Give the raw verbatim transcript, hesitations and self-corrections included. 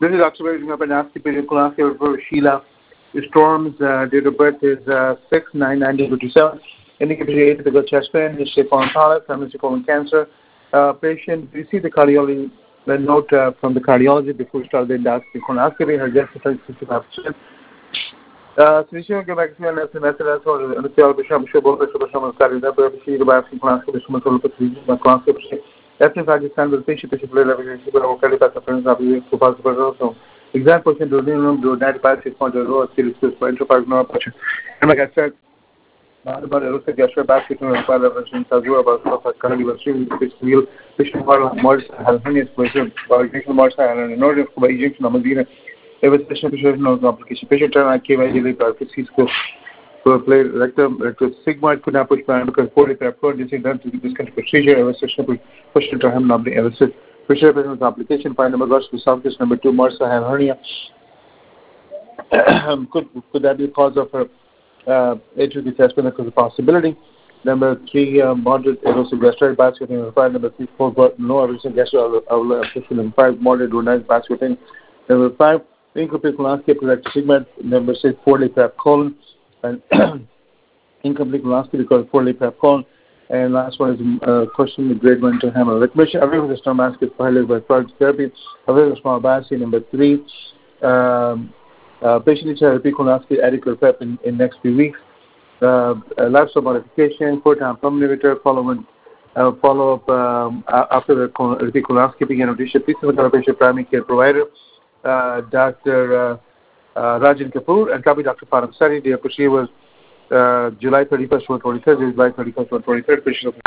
This is Doctor Raising up an nasty period class here for Sheila Storms. Uh, date of birth is uh, six nine nineteen fifty-seven. Indicated atypical chest pain, history of foreign polyp, family colon cancer. Uh, patient received the cardiology the note uh, from the cardiologist before we started the endoscopy colonoscopy. Her guess is sixty-five percent. Sinicio que vai ser nessa mesa sobre o teu bicho bicho bom para sobre o cardio da bicho do biopsy colonoscopy sobre o paciente na colonoscopy. Essa fase standard patient patient player evidence para o cardio para frente da bicho para a operação. Exam patient do não do ninety-five six point zero series for enterprise no approach. And like I said, but it looks like the basket on the file of the about cardio patient patient more has hernia patient by more and in order for injection of Medina. Evaluation patient of application patient turn I came ideally by Cisco to play rectum rectus sigmoid could not push plan because poorly prepared this is done to this kind of procedure. Evaluation patient to him not the evaluation patient patient application file number goes to subcase number two MRSA have hernia. could could that be the cause of her uh atrial assessment because of possibility. Number three, uh, moderate erosive gastritis basket number five, number three, four, but no erosive gastritis number five, moderate renal basket number five. Incomplete colonoscopy correct segment. Number six, poorly prepped colon, and incomplete colonoscopy because of poorly prepped colon. And last one is uh, question the grade one to hammer. Recognition available with the stomach basket highlighted by product therapy. Available small biopsy. Number three, um, uh, patient needs to have repeat colonoscopy adequate prep in, in next few weeks. Uh, uh, lifestyle modification, four-time pump inhibitor, follow uh, follow up um, after the colon, repeat colonoscopy and audition. Please see the patient primary care provider. Uh, Doctor Uh, uh, Rajan Kapoor and copy Doctor Farham Sari. The procedure was uh, July thirty-first, twenty twenty-three, July thirty-first, twenty twenty-three.